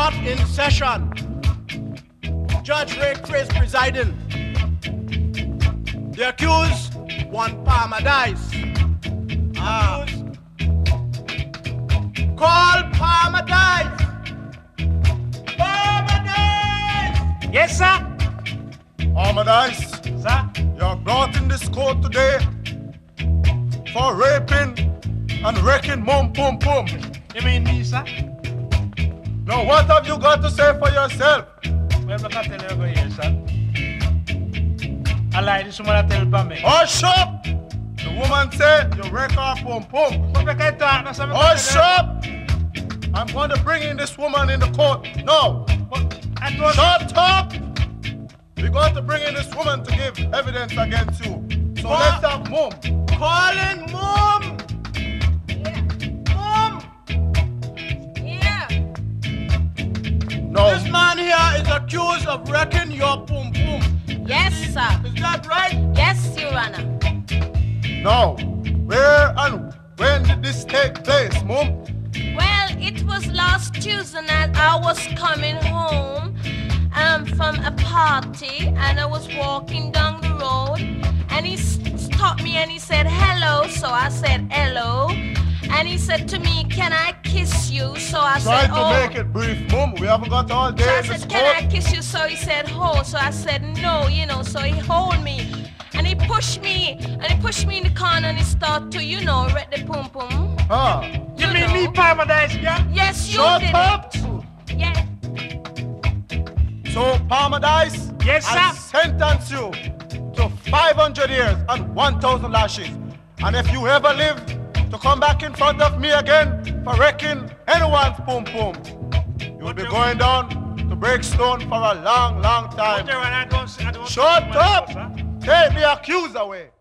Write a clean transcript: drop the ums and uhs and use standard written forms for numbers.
Court in session. Judge Ray Chris presiding. The accused, one Palmer Dice. Accused. Call Palmer Dice. Palmer Dice! Yes, sir. Palmer Dice, Sir? you're brought in this court today for raping and wrecking Mum Pum Pum. You mean me, sir? Now what have you got to say for yourself? Well, I'm not telling you about here, sir. I lie, this woman I tell for me. Hush up! The woman said you wreck her Pum Pum. But we can't talk, no, sir. Hush up! I'm going to bring in this woman in the court now. Shut up! We're going to bring in this woman to give evidence against you. So let's have Mum. Calling Mum! Mum! Yeah. No. This man here is accused of wrecking your Pum Pum. Yes, sir. Is that right? Yes, Your Honor. No. Where and when did this take place, Mum? Well, it was last Tuesday night. I was coming home from a party, and I was walking down the road, and he stopped me and he said hello. So I said hello, and he said to me, "Can I kiss you?" So I Try said, to "Oh." make it brief, Mum. We haven't got all day So I in this said, court. "Can I kiss you?" So he said, "Oh." So I said, "No," you know. So he hold me, and he pushed me, in the corner, and he started to, wreck the pum pum. Ah. You mean me, Palmer Dice, yeah? Yes, you Shut did up! it. Yeah. So, Palmer Dice, Yes, I sir. sentence you to 500 years and 1,000 lashes. And if you ever live to come back in front of me again for wrecking anyone's pum pum, you'll be going down to Breakstone for a long, long time. But, Your Honor, I don't Shut see up! sir. Take the accused away.